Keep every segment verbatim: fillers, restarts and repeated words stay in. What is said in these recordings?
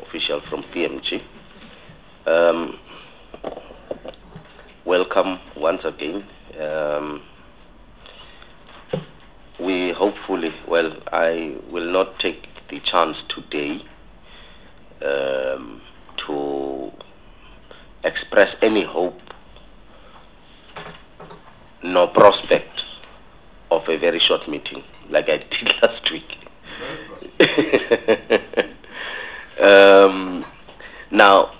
official from P M G. Um, welcome once again. Um, we hopefully, well, I will not take the chance today um, to express any hope nor prospect of a very short meeting like I did last week. um, now,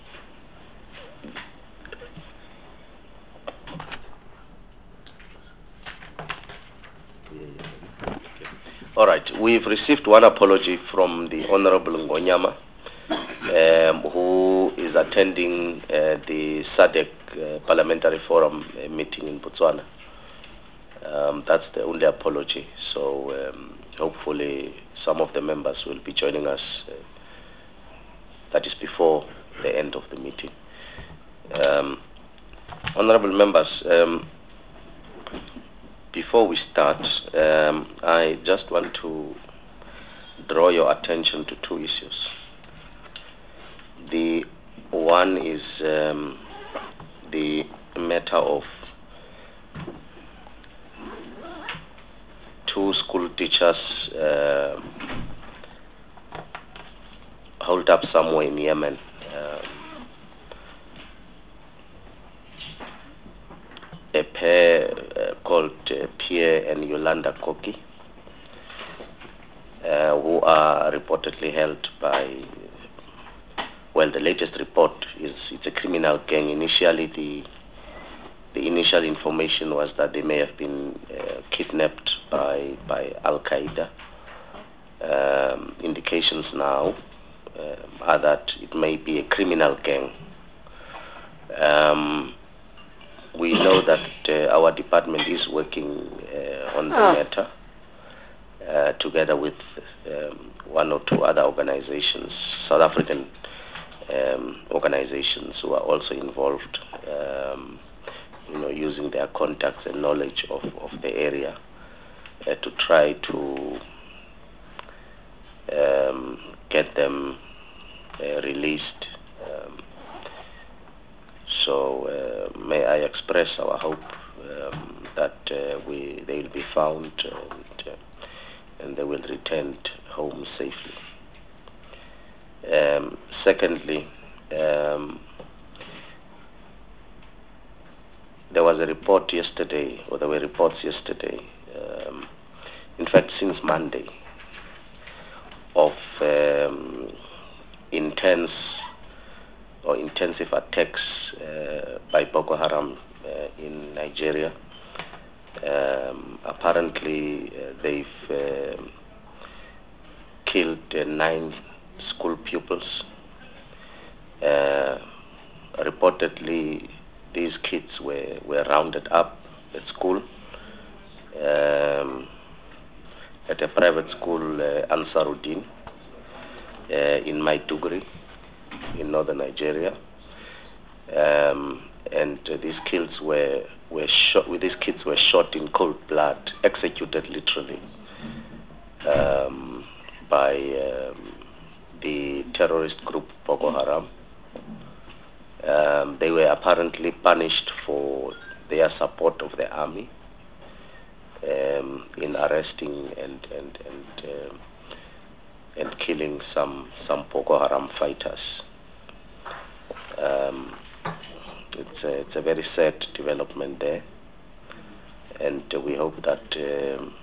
all right, we've received one apology from the Honorable Ngonyama, um, who is attending uh, the S A D C uh, Parliamentary Forum uh, meeting in Botswana. Um, that's the only apology. So um, hopefully some of the members will be joining us. Uh, that is before the end of the meeting. Um, honorable members, um, before we start, um, I just want to draw your attention to two issues. The one is um, the matter of two school teachers uh, hold up somewhere in Yemen. Um, a pair uh, called uh, Pierre and Yolanda Koki, uh, who are reportedly held by, well, the latest report is it's a criminal gang. Initially, the the initial information was that they may have been uh, kidnapped by by Al Qaeda. Um, indications now um, are that it may be a criminal gang. Um, we know that uh, our department is working uh, on the matter uh, together with um, one or two other organizations, South African um, organizations who are also involved, um, you know, using their contacts and knowledge of, of the area uh, to try to um, get them uh, released. Um, so uh, may I express our hope um, that uh, we they will be found and, uh, and they will return home safely. Um, secondly, um, there was a report yesterday, or there were reports yesterday, um, in fact since Monday, of um, intense or intensive attacks uh, by Boko Haram uh, in Nigeria. Um, apparently, uh, they've um killed uh, nine school pupils. Uh, reportedly, these kids were, were rounded up at school, um, at a private school, uh, Ansaruddin, uh, in Maiduguri, in northern Nigeria. Um, and uh, these kids were, were shot, these kids were shot in cold blood, executed literally, um, by um, the terrorist group Boko Haram. Um, they were apparently punished for their support of the army um, in arresting and and and, um, and killing some some Boko Haram fighters. Um, it's a, it's a very sad development there, and we hope that um,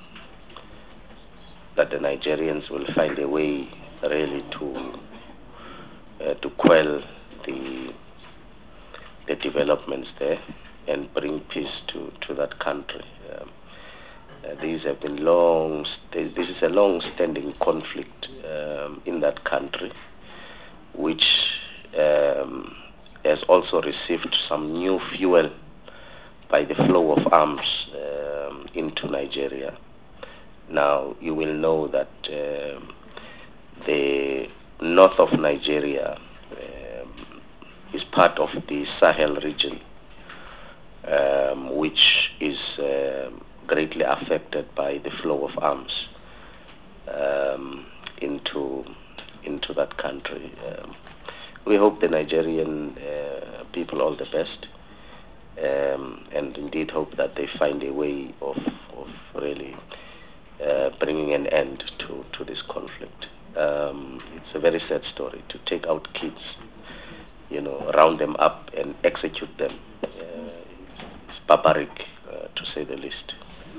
that the Nigerians will find a way really to uh, to quell the the developments there and bring peace to, to that country. Um, uh, these have been long, this is a long-standing conflict um, in that country, which um, has also received some new fuel by the flow of arms um, into Nigeria. Now, you will know that um, the north of Nigeria um, is part of the Sahel region, um, which is um, greatly affected by the flow of arms um, into into that country. Um, we hope the Nigerian uh, people all the best, um, and indeed hope that they find a way of, of really uh, bringing an end to, to this conflict. Um, it's a very sad story to take out kids, you know, round them up and execute them. Uh, it's, it's barbaric, uh, to say the least.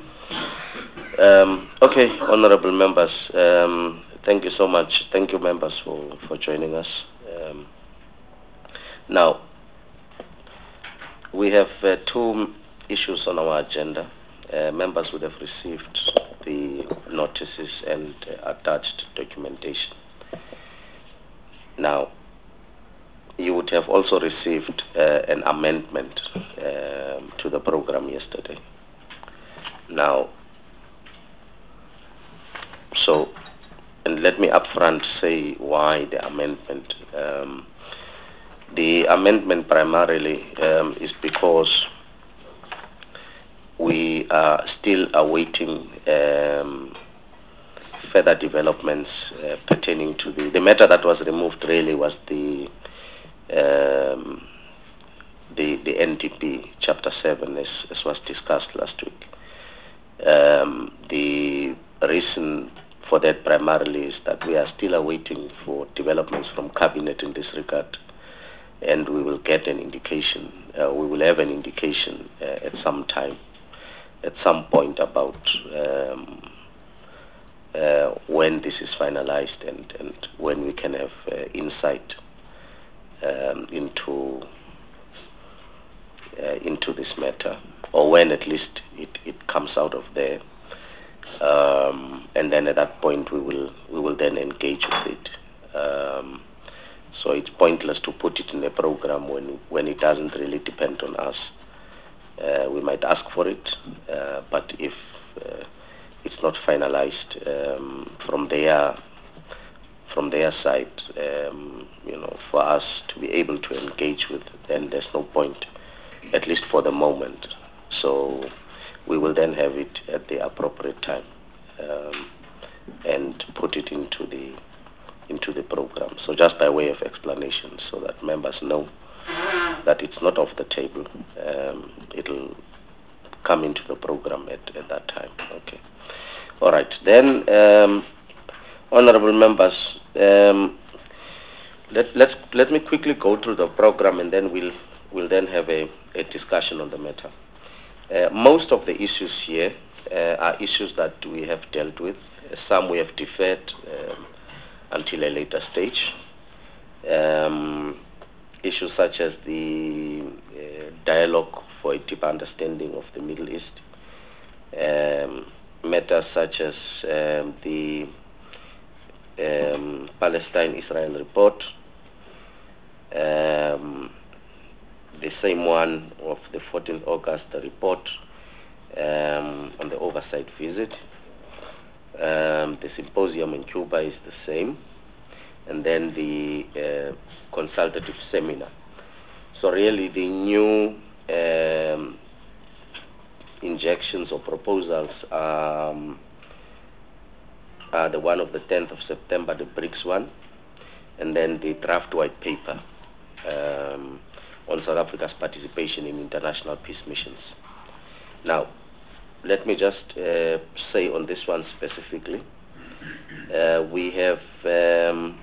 Um, okay, honorable members, um, thank you so much. Thank you, members, for, for joining us. Um, now, we have uh, two issues on our agenda. Uh, members would have received the notices and uh, attached documentation. Now, you would have also received uh, an amendment um, to the program yesterday. Now, so, and let me upfront say why the amendment. Um, the amendment primarily um, is because we are still awaiting um, further developments uh, pertaining to the, the matter that was removed really was the um, the, the N D P Chapter seven, as, as was discussed last week. Um, the reason for that primarily is that we are still awaiting for developments from Cabinet in this regard, and we will get an indication, uh, we will have an indication uh, at some time, at some point about um, uh, when this is finalized and, and when we can have uh, insight um, into uh, into this matter, or when at least it, it comes out of there. Um, and then at that point we will we will then engage with it. Um, so it's pointless to put it in a program when when it doesn't really depend on us. Uh, we might ask for it, uh, but if uh, it's not finalized um, from their from their side, um, you know, for us to be able to engage with, then there's no point, at least for the moment. So we will then have it at the appropriate time um, and put it into the into the program. So just by way of explanation, so that members know that it's not off the table. Um, it'll come into the program at, at that time. Okay. All right. Then, um, honorable members, um, let let's let me quickly go through the program, and then we'll we'll then have a, a discussion on the matter. Uh, most of the issues here uh, are issues that we have dealt with. Some we have deferred um, until a later stage. Um, issues such as the uh, dialogue for a deeper understanding of the Middle East, um, matters such as um, the um, Palestine-Israel report, um, the same one of the fourteenth of August, the report um, on the oversight visit. Um, the symposium in Cuba is the same, and then the uh, consultative seminar. So really the new um, injections or proposals um, are the one of the tenth of September, the BRICS one, and then the draft white paper um, on South Africa's participation in international peace missions. Now, let me just uh, say on this one specifically, uh, we have um,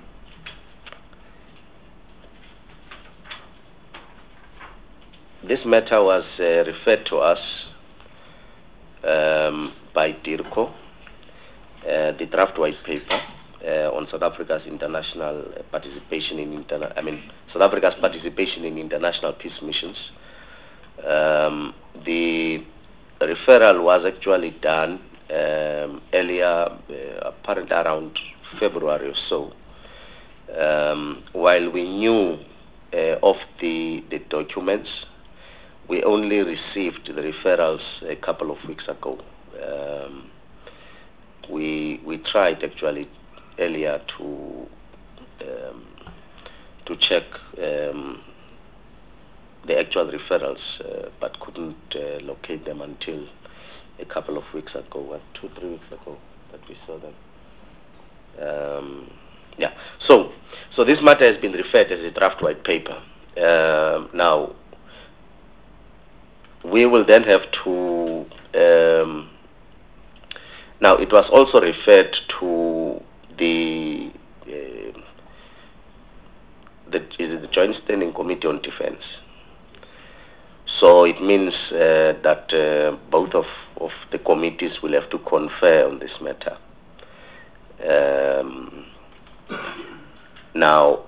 this matter was uh, referred to us um, by DIRCO, uh, the draft white paper uh, on South Africa's international participation in interna I mean South Africa's participation in international peace missions. Um, the referral was actually done um, earlier, uh, apparently around February or so. Um, while we knew uh, of the, the documents, we only received the referrals a couple of weeks ago. Um, we we tried actually earlier to um, to check um, the actual referrals, uh, but couldn't uh, locate them until a couple of weeks ago, what, two, three weeks ago that we saw them. Um, Yeah. So, so this matter has been referred as a draft white paper. Uh, now, we will then have to. Um, now, it was also referred to the. Uh, the is it the Joint Standing Committee on Defense? So it means uh, that uh, both of, of the committees will have to confer on this matter. Um, now,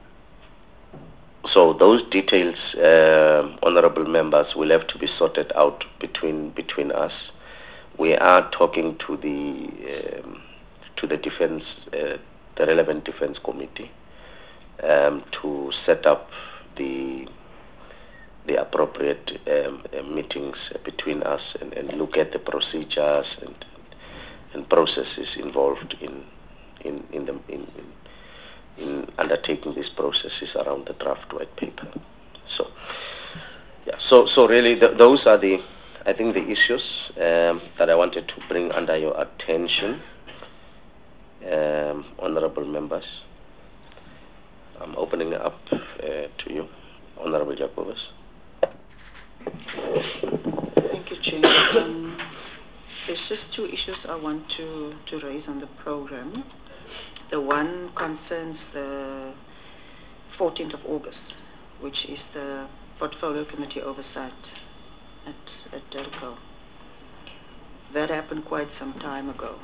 so those details, uh, honorable members, will have to be sorted out between between us. We are talking to the um, to the defense, uh, the relevant defense committee, um, to set up the the appropriate um, uh, meetings between us and, and look at the procedures and and processes involved in in in the in, in, in undertaking these processes around the draft white paper. So yeah, so so really th those are the I think the issues um, that I wanted to bring under your attention, um, honorable members. I'm opening up uh, to you, Honorable Jacobus. Thank you, Chair. Um, there's just two issues I want to, to raise on the program. The one concerns the fourteenth of August, which is the Portfolio Committee oversight at, at DELCO. That happened quite some time ago.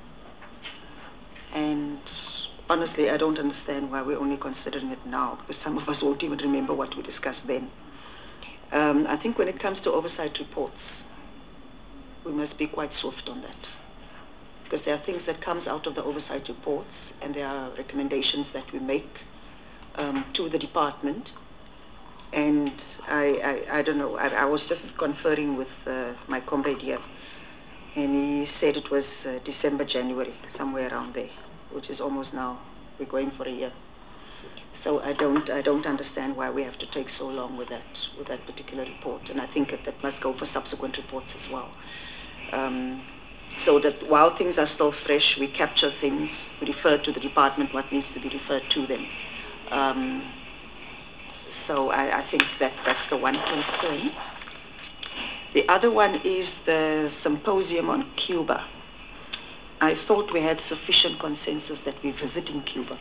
And honestly, I don't understand why we're only considering it now, because some of us won't even remember what we discussed then. Um, I think when it comes to oversight reports, we must be quite swift on that, because there are things that comes out of the oversight reports and there are recommendations that we make um, to the department. And I, I, I don't know, I, I was just conferring with uh, my comrade here, and he said it was uh, December, January, somewhere around there, which is almost now, we're going for a year. So I don't, I don't understand why we have to take so long with that, with that particular report. And I think that, that must go for subsequent reports as well. Um, so that while things are still fresh, we capture things, we refer to the department what needs to be referred to them. Um, so I, I think that that's the one concern. The other one is the symposium on Cuba. I thought we had sufficient consensus that we're visiting Cuba.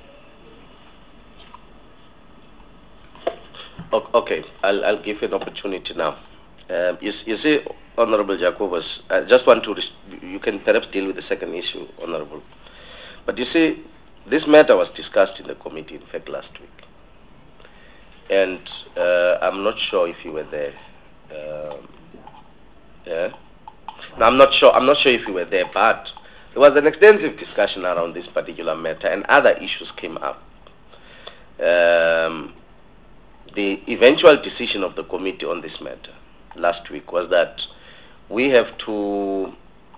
Okay, I'll, I'll give you an opportunity now. Um, you, you see, Honorable Jacobus, I just want to, you can perhaps deal with the second issue, Honorable. But you see, this matter was discussed in the committee, in fact, last week. And uh, I'm not sure if you were there. Um, yeah? No, I'm not sure, I'm not sure if you were there, but there was an extensive discussion around this particular matter and other issues came up. Um, the eventual decision of the committee on this matter last week was that we have to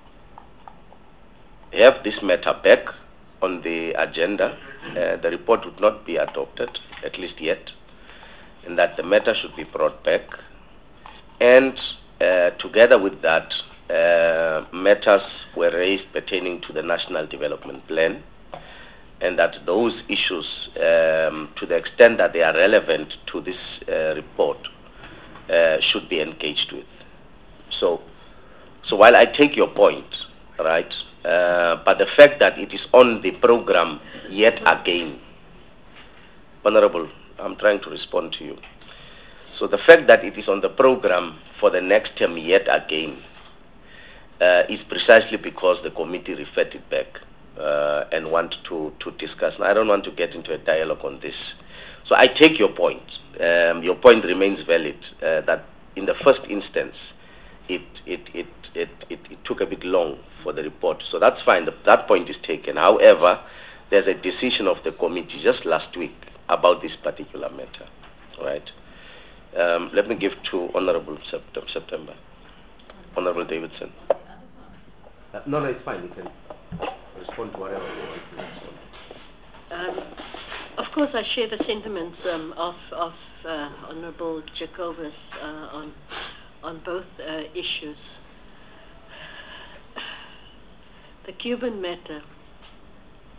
have this matter back on the agenda. Uh, the report would not be adopted, at least yet, and that the matter should be brought back. And uh, together with that, uh, matters were raised pertaining to the National Development Plan, and that those issues, um, to the extent that they are relevant to this uh, report, uh, should be engaged with. So, so while I take your point, right, uh, but the fact that it is on the program yet again, Honorable, I'm trying to respond to you. So the fact that it is on the program for the next term yet again uh, is precisely because the committee referred it back uh, and want to, to discuss. Now, I don't want to get into a dialogue on this. So I take your point. Um, your point remains valid, uh, that in the first instance, it, it, it, it, it, it took a bit long for the report. So that's fine. The, that point is taken. However, there's a decision of the committee just last week about this particular matter, right? Um, let me give to Honorable September. September. Honorable Davidson. Uh, no, no, it's fine. You can respond to whatever you want to respond to. Um, of course, I share the sentiments um, of, of uh, Honourable Jacobus uh, on, on both uh, issues. The Cuban matter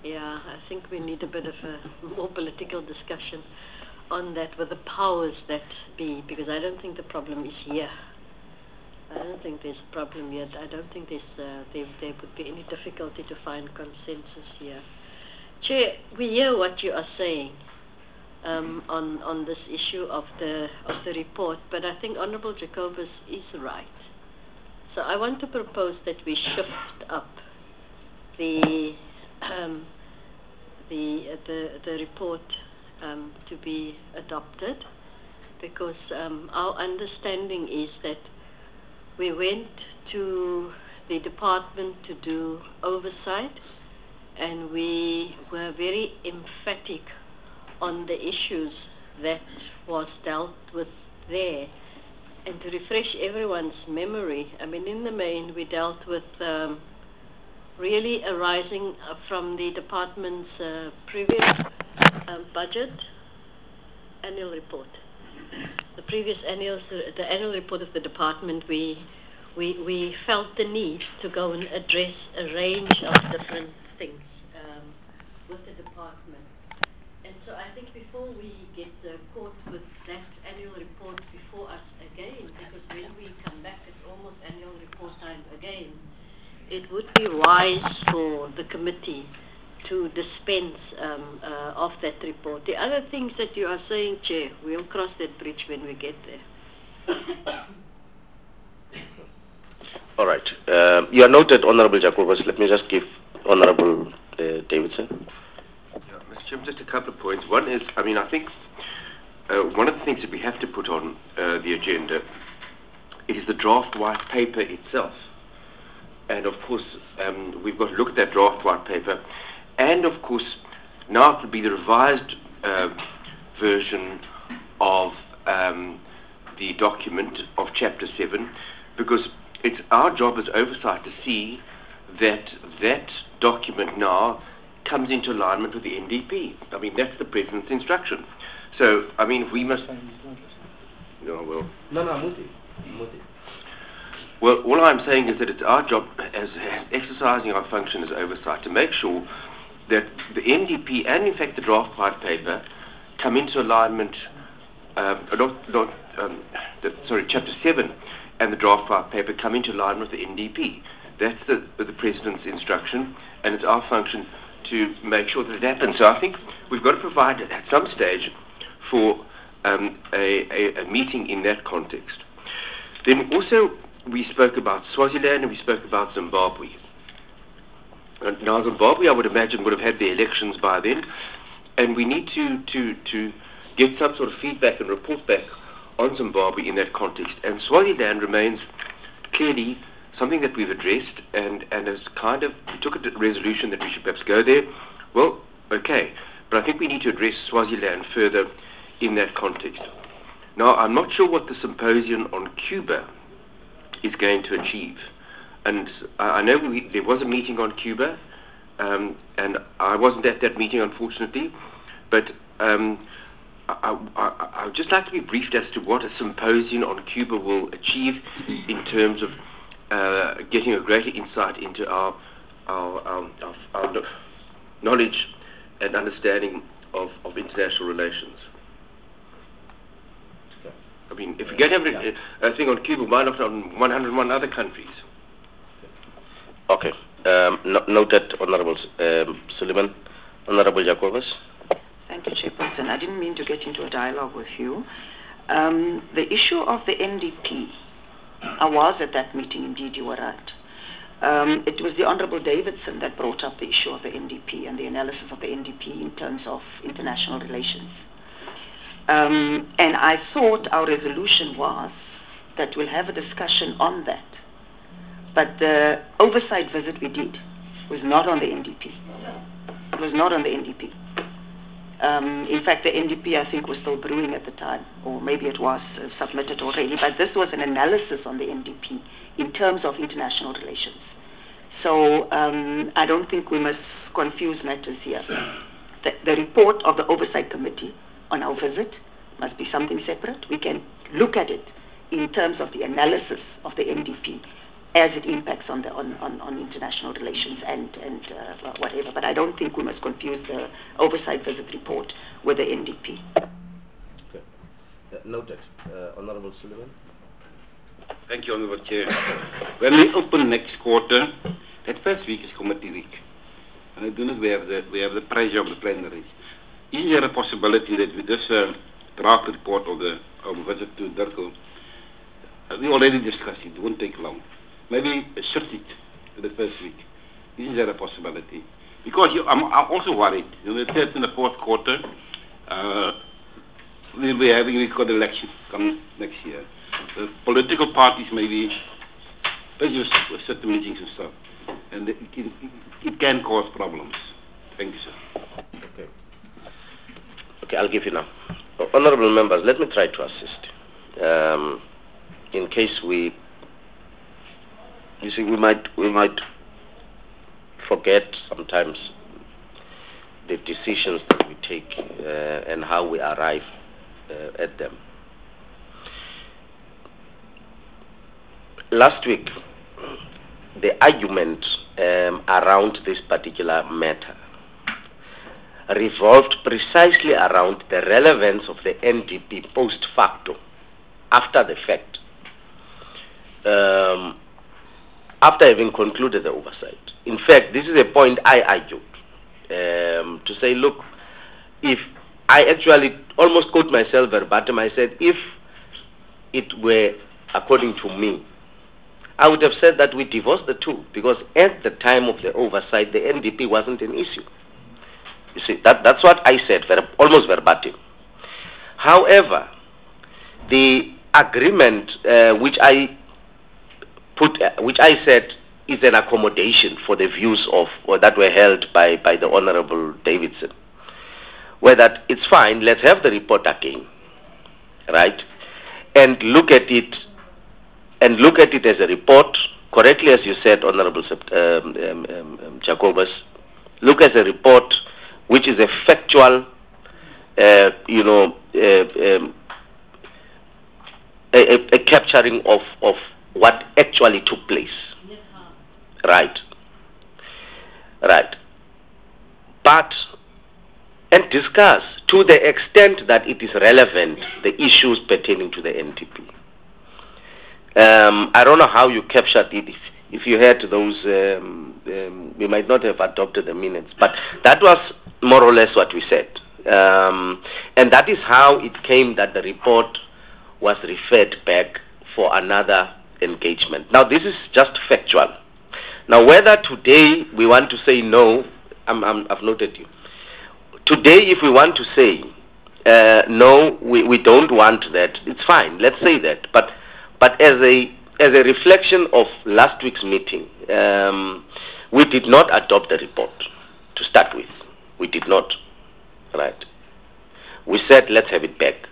Yeah, I think we need a bit of a more political discussion on that with the powers that be, because I don't think the problem is here. I don't think there's a problem yet. I don't think there's, uh, there, there would be any difficulty to find consensus here. Chair, we hear what you are saying um, on, on this issue of the, of the report, but I think Honorable Jacobus is right. So I want to propose that we shift up the, um, the, uh, the, the report um, to be adopted, because um, our understanding is that we went to the department to do oversight, and we were very emphatic on the issues that was dealt with there. And to refresh everyone's memory, I mean, in the main, we dealt with um, really arising from the department's uh, previous um, budget annual report. The previous annual, the annual report of the department, we, we, we felt the need to go and address a range of different things um, with the department. And so I think before we get uh, caught with that annual report before us again, because when we come back, it's almost annual report time again, it would be wise for the committee to dispense um, uh, of that report. The other things that you are saying, Chair, we'll cross that bridge when we get there. All right. Um, you are noted, Honorable Jacobus. Let me just give Honorable uh, Davidson. Yeah, Mister Chairman, just a couple of points. One is, I mean, I think uh, one of the things that we have to put on uh, the agenda, it is the draft white paper itself. And of course, um, we've got to look at that draft white paper. And of course, now it will be the revised uh, version of um, the document of Chapter seven, because it's our job as oversight to see that that document now comes into alignment with the N D P. I mean, that's the President's instruction. So, I mean, we must... No, well... No, no, Muti. Muti. Well, all I'm saying is that it's our job as, as exercising our function as oversight to make sure that the N D P and in fact the draft white paper come into alignment, um, not, not, um, the, sorry, Chapter seven and the draft white paper come into alignment with the N D P. That's the, the President's instruction, and it's our function to make sure that it happens. So I think we've got to provide at some stage for um, a, a, a meeting in that context. Then also we spoke about Swaziland and we spoke about Zimbabwe. And now Zimbabwe, I would imagine, would have had their elections by then, and we need to, to, to get some sort of feedback and report back on Zimbabwe in that context. And Swaziland remains clearly something that we've addressed, and, and as kind of, we took a resolution that we should perhaps go there. Well, okay, but I think we need to address Swaziland further in that context. Now, I'm not sure what the symposium on Cuba is going to achieve. And I know we, there was a meeting on Cuba, um, and I wasn't at that meeting, unfortunately, but um, I, I, I would just like to be briefed as to what a symposium on Cuba will achieve in terms of uh, getting a greater insight into our, our, our, our, our knowledge and understanding of, of international relations. I mean, if we get a, a thing on Cuba, why not on one hundred and one other countries? Okay. Um, no, noted, Honorable um, Suleiman. Honorable Jacobus. Thank you, Chairperson. I didn't mean to get into a dialogue with you. Um, the issue of the N D P, I was at that meeting, indeed you were right. Um, it was the Honorable Davidson that brought up the issue of the N D P and the analysis of the N D P in terms of international relations. Um, and I thought our resolution was that we'll have a discussion on that. But the oversight visit we did was not on the N D P. It was not on the N D P. Um, in fact, the N D P, I think, was still brewing at the time, or maybe it was uh, submitted already, but this was an analysis on the N D P in terms of international relations. So um, I don't think we must confuse matters here. The, the report of the Oversight Committee on our visit must be something separate. We can look at it in terms of the analysis of the N D P as it impacts on the on, on, on international relations and and uh, whatever. But I don't think we must confuse the oversight visit report with the N D P. Okay. Uh, noted. Uh, Honorable Sullivan. Thank you, Honorable Chair. When we open next quarter, that first week is committee week. And I do not we have the we have the pressure of the plenaries. Is there a possibility that with this uh, draft report of the of visit to Durko, uh, we already discussed it, it won't take long. Maybe shift it to the first week. Is there a possibility? Because you, I'm, I'm also worried. In the third and the fourth quarter, uh, we'll be having we got election come next year. The political parties may be busy with, with certain meetings and stuff, and it, it, it can cause problems. Thank you, sir. Okay. Okay, I'll give you now. Honorable members, let me try to assist. Um, in case we, you see, we might we might forget sometimes the decisions that we take uh, and how we arrive uh, at them. Last week, the argument um, around this particular matter revolved precisely around the relevance of the N D P post facto, after the fact, um, after having concluded the oversight. In fact, this is a point I argued um, to say, look, if I actually almost quote myself verbatim, I said, if it were according to me, I would have said that we divorced the two, because at the time of the oversight, the N D P wasn't an issue. You see, that, that's what I said, ver almost verbatim. However, the agreement uh, which I put, uh, which I said is an accommodation for the views of, or that were held by, by the Honorable Davidson, were that it's fine, let's have the report again, right? And look at it, and look at it as a report, correctly as you said, Honorable um, um, um, Jacobus, look as a report which is a factual, uh, you know, uh, um, a, a, a capturing of, of what actually took place. Right. Right. But, and discuss to the extent that it is relevant, the issues pertaining to the N D P. Um, I don't know how you captured it. If, if you had those, um, um, we might not have adopted the minutes, but that was more or less what we said. Um, and that is how it came that the report was referred back for another engagement. Now, this is just factual. Now, whether today we want to say no, I'm, I'm, I've noted you. Today, if we want to say uh, no, we, we don't want that, it's fine, let's say that. But but as a as a reflection of last week's meeting, um, we did not adopt the report to start with. We did not, right? We said let's have it back.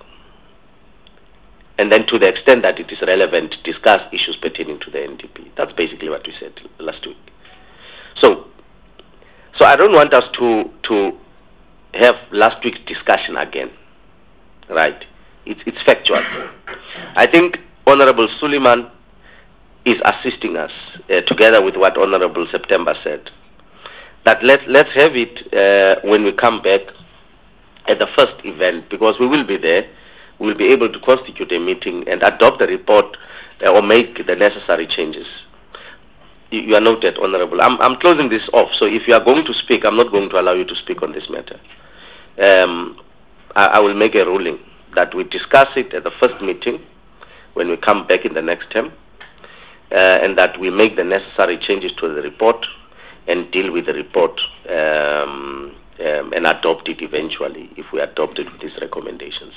And then to the extent that it is relevant, discuss issues pertaining to the N D P. That's basically what we said last week. So, so I don't want us to, to have last week's discussion again, right? It's, it's factual. I think Honorable Suleiman is assisting us, uh, together with what Honorable September said, that let, let's have it uh, when we come back at the first event, because we will be there. We will be able to constitute a meeting and adopt the report uh, or make the necessary changes. You, you are noted, Honorable. I'm, I'm closing this off, so if you are going to speak, I'm not going to allow you to speak on this matter. Um, I, I will make a ruling that we discuss it at the first meeting when we come back in the next term, uh, and that we make the necessary changes to the report and deal with the report um, um, and adopt it eventually, if we adopt it with these recommendations.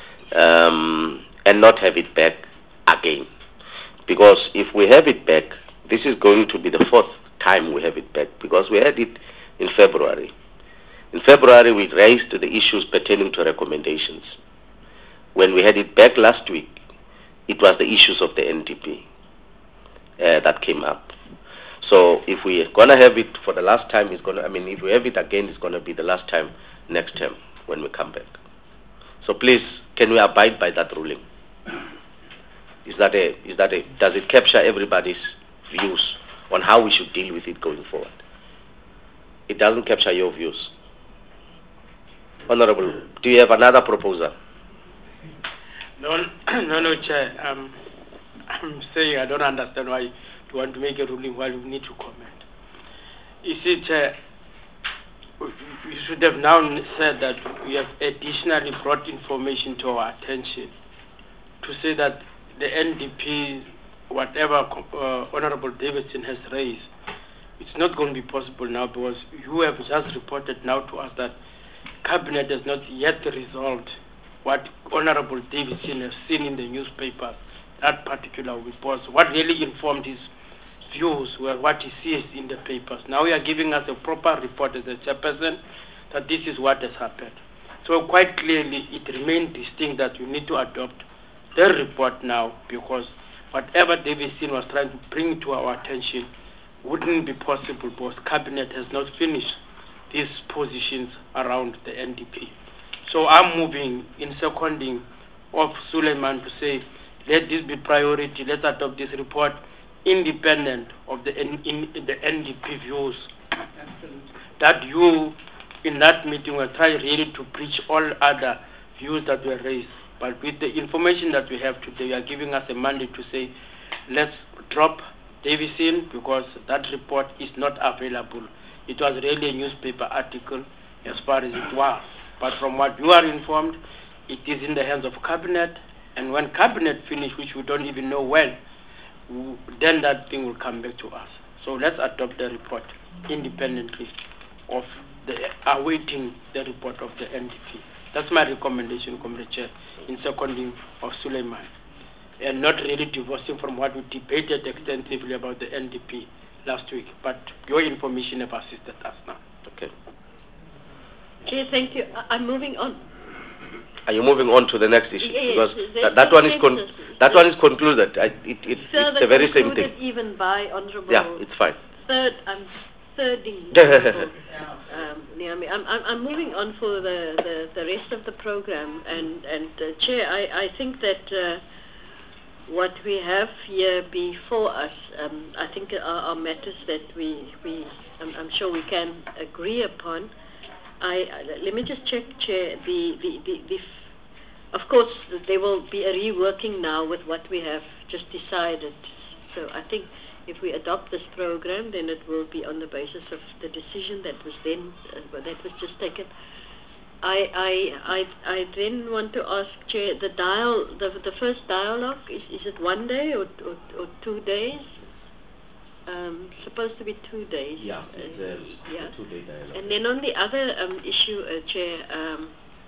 Um, and not have it back again. Because if we have it back, this is going to be the fourth time we have it back, because we had it in February. In February, we raised the issues pertaining to recommendations. When we had it back last week, it was the issues of the N D P uh, that came up. So if we're going to have it for the last time, it's going to, I mean, if we have it again, it's going to be the last time next term when we come back. So please, can we abide by that ruling? Is that a, is that a, does it capture everybody's views on how we should deal with it going forward. It doesn't capture your views. Honorable, do you have another proposal? No, no, no, Chair. Um, I'm saying I don't understand why you want to make a ruling while you need to comment. You see, Chair, you should have now said that we have additionally brought information to our attention to say that the N D P, whatever uh, Honorable Davidson has raised, it's not going to be possible now because you have just reported now to us that Cabinet has not yet resolved what Honorable Davidson has seen in the newspapers, that particular report. So what really informed his views were what he sees in the papers. Now he are giving us a proper report as the chairperson that this is what has happened. So quite clearly it remains distinct that you need to adopt the report now because whatever Davidson was trying to bring to our attention wouldn't be possible because Cabinet has not finished these positions around the N D P. So I'm moving in seconding of Suleiman to say, let this be priority, let's adopt this report independent of the, in, in, the N D P views. Absolutely. That you, in that meeting, will try really to preach all other views that were raised. But with the information that we have today, you are giving us a mandate to say, let's drop Davidson because that report is not available. It was really a newspaper article as far as it was. But from what you are informed, it is in the hands of Cabinet. And when Cabinet finish, which we don't even know when, then that thing will come back to us. So let's adopt the report independently of the awaiting the report of the N D P. That's my recommendation, Comrade Chair, in seconding of Suleiman. And not really divorcing from what we debated extensively about the N D P last week, but your information have assisted us now. Okay. Chair, thank you. I- I'm moving on. Are you moving on to the next issue? Yes, because there's that, that one is con consensus. that one is concluded. I, it, it, it's the very same thing. Even by Honourable. Yeah, it's fine. Third, I'm thirding. Honourable, um, Niami. I'm, I'm I'm moving on for the, the, the rest of the program, and and uh, Chair, I I think that. Uh, What we have here before us, um, I think, are, are matters that we, we I'm, I'm sure we can agree upon. I, I let me just check, Chair. The, the, the, the, of course, there will be a reworking now with what we have just decided. So I think if we adopt this program, then it will be on the basis of the decision that was then uh, that was just taken. I, I, I, I then want to ask, Chair, the dial, the, the first dialogue, is, is it one day or, or, or two days? Um, supposed to be two days. Yeah, it's a, uh, it's yeah. a two-day dialogue. And then on the other um, issue, uh, Chair, um,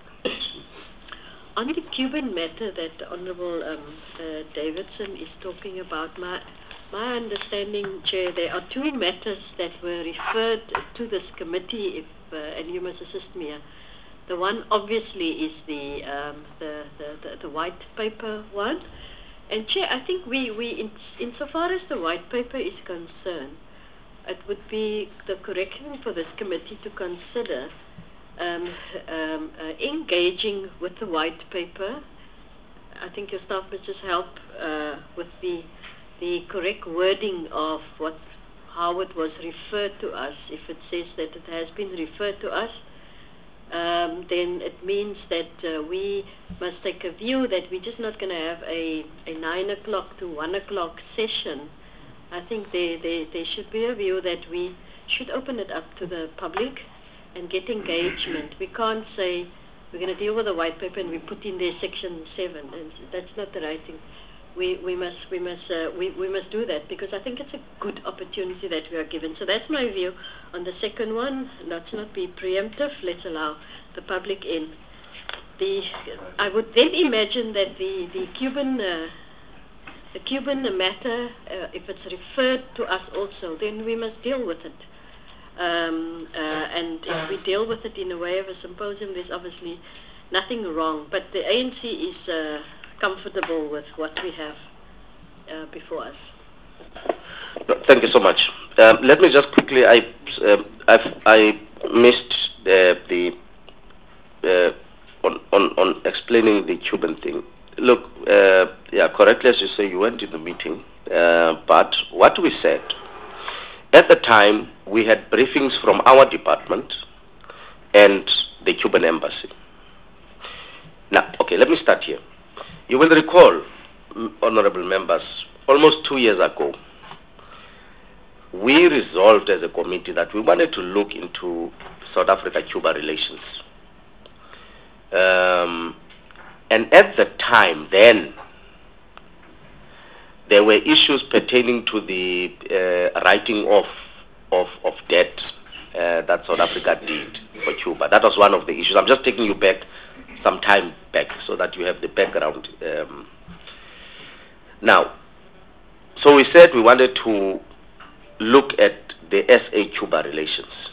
on the Cuban matter that Honourable um, uh, Davidson is talking about, my, my understanding, Chair, there are two matters that were referred to this committee, if, uh, and you must assist me. Uh, The one obviously is the, um, the, the, the, the white paper one. And Chair, I think we, we in, insofar as the white paper is concerned, it would be the correct thing for this committee to consider um, um, uh, engaging with the white paper. I think your staff must just help uh, with the, the correct wording of what, how it was referred to us. If it says that it has been referred to us, Um, then it means that uh, we must take a view that we're just not going to have a, a nine o'clock to one o'clock session. I think there, there, there should be a view that we should open it up to the public and get engagement. We can't say we're going to deal with a white paper and we put in there section seven, and that's not the right thing. We, we must we must uh, we, we must do that because I think it's a good opportunity that we are given. So that's my view on the second one. Let's not be preemptive. Let's allow the public in. The I would then imagine that the the Cuban uh, the Cuban matter, uh, if it's referred to us also, then we must deal with it. Um, uh, and if we deal with it in a way of a symposium, there's obviously nothing wrong. But the A N C is Uh, comfortable with what we have uh, before us. No, thank you so much. Um, let me just quickly, I, um, I've, I missed uh, the, uh, on, on, on explaining the Cuban thing. Look, uh, yeah, correctly as you say, you went to the meeting Uh, but what we said, at the time, we had briefings from our department and the Cuban embassy. Now, okay, let me start here. You will recall, honorable members, almost two years ago, we resolved as a committee that we wanted to look into South Africa-Cuba relations. Um, and at the time then, there were issues pertaining to the uh, writing off of, of debt uh, that South Africa did for Cuba. That was one of the issues. I'm just taking you back some time back so that you have the background. Um, now, so we said we wanted to look at the S A-Cuba relations.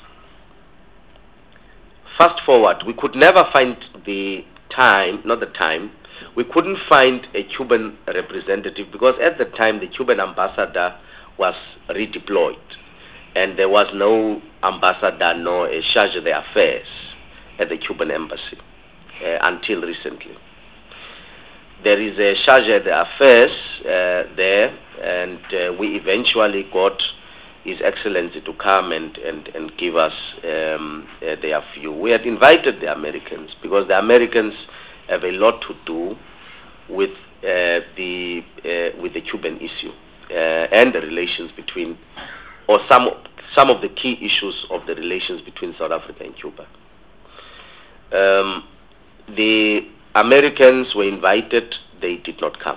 Fast forward, we could never find the time, not the time, we couldn't find a Cuban representative because at the time the Cuban ambassador was redeployed and there was no ambassador nor a charge d'affaires at the Cuban embassy uh, until recently. There is a charge d'affaires uh, there, and uh, we eventually got His Excellency to come and, and, and give us um, uh, their view. We had invited the Americans because the Americans have a lot to do with uh, the uh, with the Cuban issue uh, and the relations between, or some some of the key issues of the relations between South Africa and Cuba. Um, the Americans were invited; they did not come.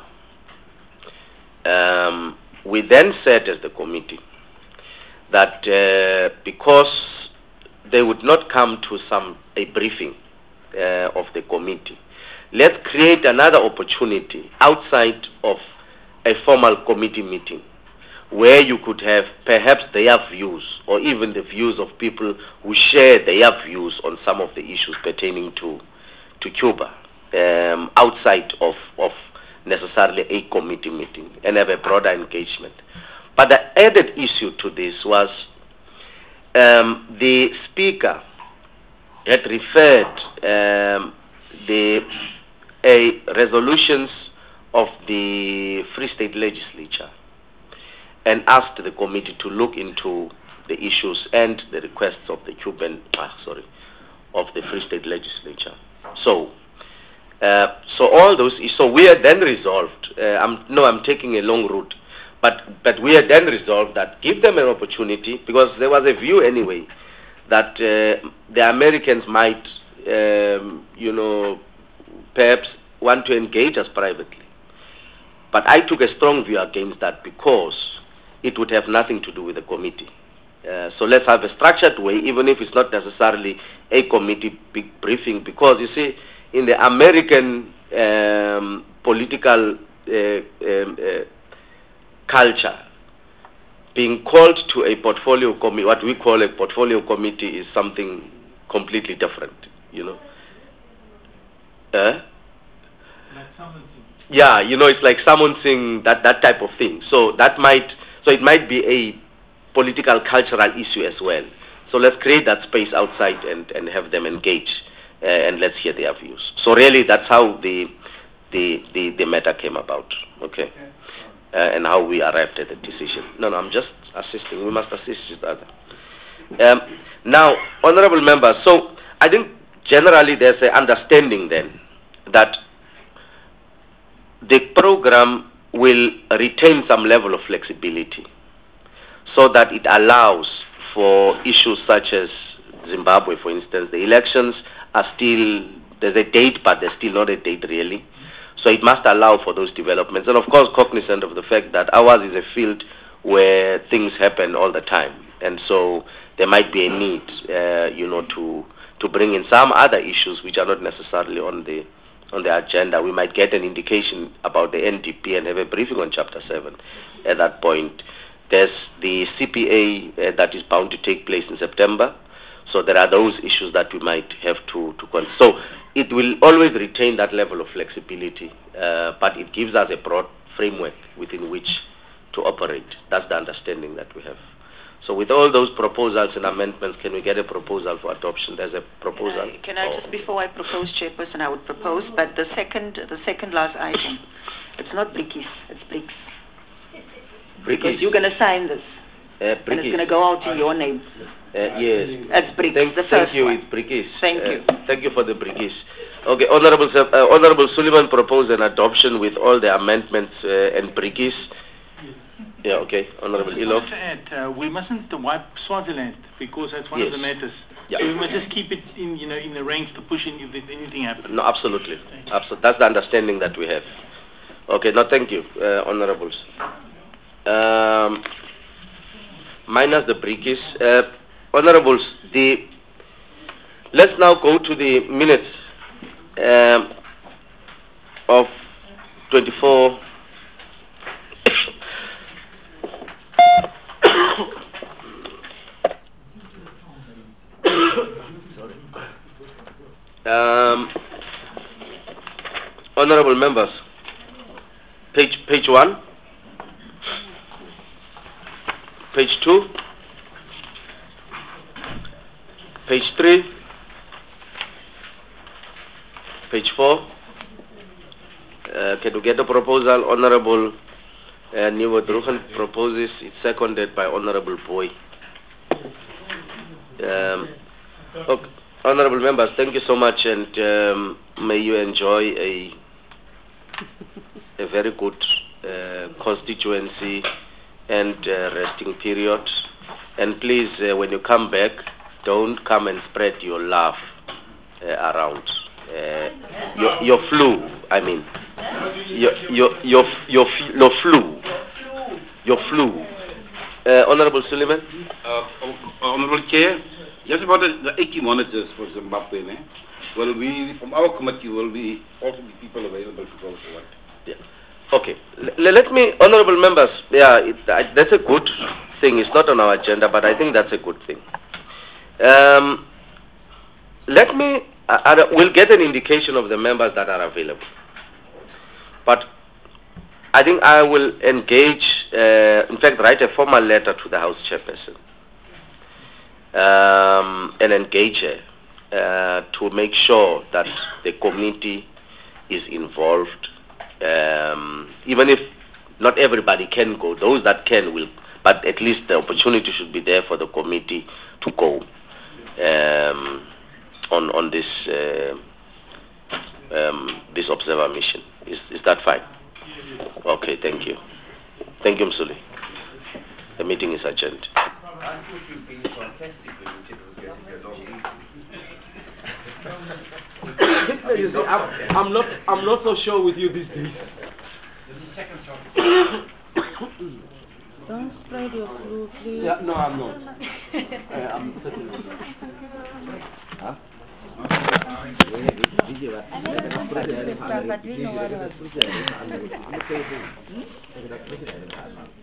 Um, we then said as the committee that uh, because they would not come to some a briefing uh, of the committee, let's create another opportunity outside of a formal committee meeting where you could have perhaps their views or even the views of people who share their views on some of the issues pertaining to, to Cuba um, outside of, of necessarily a committee meeting and have a broader engagement. But the added issue to this was um, the speaker had referred um, the a resolutions of the Free State Legislature and asked the committee to look into the issues and the requests of the Cuban, ah, sorry, of the Free State Legislature. So, uh, so all those, so we had then resolved. Uh, I'm, no, I'm taking a long route, but but we had then resolved that give them an opportunity because there was a view anyway that uh, the Americans might, um, you know, perhaps want to engage us privately. But I took a strong view against that because it would have nothing to do with the committee. Uh, so let's have a structured way, even if it's not necessarily a committee big briefing, because you see, in the American um, political uh, um, uh, culture, being called to a portfolio committee, what we call a portfolio committee, is something completely different, you know. Uh, Like summoning. yeah, you know, it's like summoning, that, that type of thing. So that might, so it might be a political cultural issue as well. So let's create that space outside and, and have them engage uh, and let's hear their views. So really that's how the, the, the, the matter came about, okay? Uh, and how we arrived at the decision. No, no, I'm just assisting. We must assist each other. Um, now, honorable members, so I think generally there's an understanding then that the program will retain some level of flexibility so that it allows for issues such as Zimbabwe, for instance. The elections are still, there's a date, but there's still not a date really. So it must allow for those developments. And of course, cognizant of the fact that ours is a field where things happen all the time. And so there might be a need, uh, you know, to, to bring in some other issues which are not necessarily on the on the agenda. We might get an indication about the N D P and have a briefing on Chapter seven at that point. There's the C P A uh, that is bound to take place in September. So there are those issues that we might have to, to consider. So it will always retain that level of flexibility, uh, but it gives us a broad framework within which to operate. That's the understanding that we have. So with all those proposals and amendments, can we get a proposal for adoption? There's a proposal. Can I, can I just, before I propose, Chairperson, I would propose, but the second, the second last item, it's not brickies, it's bricks. Because you're going to sign this. Uh, And it's going to go out in your name. Uh, yes. It's BRICS, thank, the thank first you, one. it's BRICS. Thank Uh, you. Thank you for the BRICS. Okay, Honorable, uh, Honorable Sullivan proposed an adoption with all the amendments uh, and BRICS. Yeah, okay. Honorable I just Ilo. wanted to add, uh, we mustn't wipe Swaziland because that's one Yes. of the matters. Yeah. So we must just keep it in, you know, in the ranks to push in if anything happens. No, absolutely. Absolutely. That's the understanding that we have. Okay, no, thank you, uh, Honorables. Um, minus the BRICS. Uh, Honorables, the, let's now go to the minutes um, of twenty-four. Um, honorable members, page page one, page two, page three, page four. Uh, can we get the proposal? Honorable uh, Nieuwe Droegen proposes. It's seconded by Honorable Boy. Um, okay. Honorable members, thank you so much, and um, may you enjoy a a very good uh, constituency and uh, resting period. And please, uh, when you come back, don't come and spread your love uh, around. Uh, your, your flu, I mean. Your, your, your, your, your flu. Your flu. Uh, Honorable Suleiman? Uh, Honorable Chair, just about the, the eighty monitors for Zimbabwe, eh? Will we, from our committee, will we also be people available to go for what? Yeah. Okay. L let me, honorable members, yeah, it, uh, that's a good thing. It's not on our agenda, but I think that's a good thing. Um, let me, uh, uh, we'll get an indication of the members that are available. But I think I will engage, uh, in fact, write a formal letter to the House Chairperson um, and engage her uh, to make sure that the committee is involved. Um, even if not everybody can go, those that can will, but at least the opportunity should be there for the committee to go um, on on this uh, um, this observer mission. Is is that fine? Okay, thank you. Thank you, Msuli. The meeting is adjourned. I thought you were being sarcastic when you said it was going to be a long meeting. You see, I'm, I'm not. I'm not so sure with you these days. Don't spread your flu, please. Yeah, no, I'm not. uh, I'm certainly not. Huh? I never considered this stuff. I didn't know what I was.